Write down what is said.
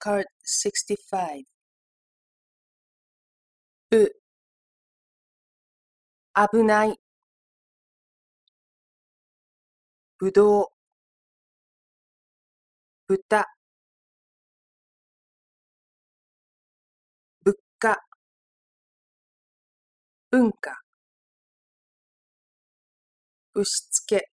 Card 65う、危ない、ぶどう、豚、物価、文化、ぶしつけ